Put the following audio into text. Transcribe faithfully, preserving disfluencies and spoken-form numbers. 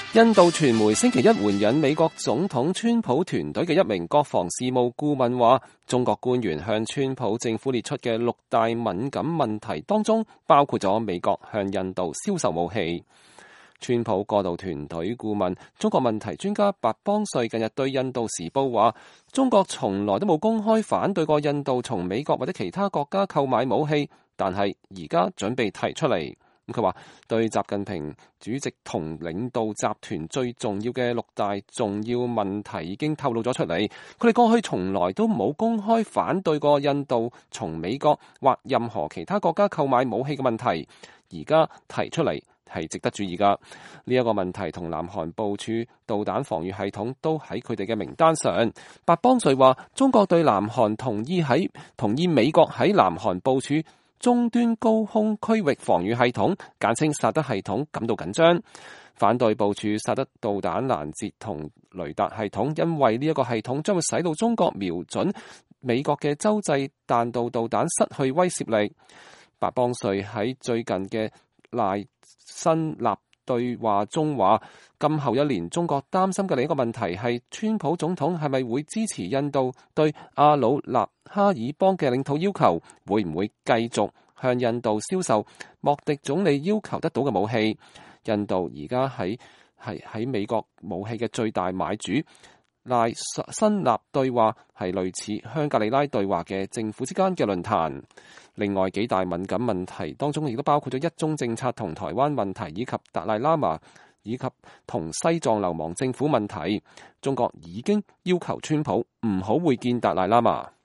印度傳媒星期一援引美國總統川普團隊嘅一名國防事務顧問話，中國官員向川普政府列出嘅六大敏感問題當中，包括咗美國向印度銷售武器。川普過渡團隊顧問、中國問題專家白邦瑞近日對印度時報話，中國從來都冇公開反對過印度從美國或者其他國家購買武器，但係而家準備提出嚟。佢話對習近平主席同領導集團最重要嘅六大重要問題已經透露咗出嚟。佢哋過去從來都冇公開反對過印度從美國或任何其他國家購買武器嘅問題，而家提出嚟係值得注意噶。呢一個問題同南韓部署導彈防禦系統都喺佢哋嘅名單上。白邦瑞話，中國對南韓同意喺同意美國喺南韓部署終端高空區域防禦系統，簡稱薩德系統感到緊張，反對部署薩德導彈攔截同雷達系統，因為呢一個系統將會使到中國瞄準美國嘅洲際彈道導彈失去威懾力。白邦瑞喺最近嘅賴辛納對話中話，今後一年中國擔心嘅另一個問題係川普總統係咪會支持印度對阿魯納哈爾邦嘅領土要求，會唔會繼續向印度銷售莫迪總理要求得到嘅武器。印度而家喺係喺美國武器嘅最大買主。賴辛納對話係類似香格里拉對話嘅政府之間嘅論壇。另外幾大敏感問題當中亦都包括咗一中政策同台灣問題，以及達賴喇嘛以及同西藏流亡政府問題。中國已經要求川普唔好會見達賴喇嘛。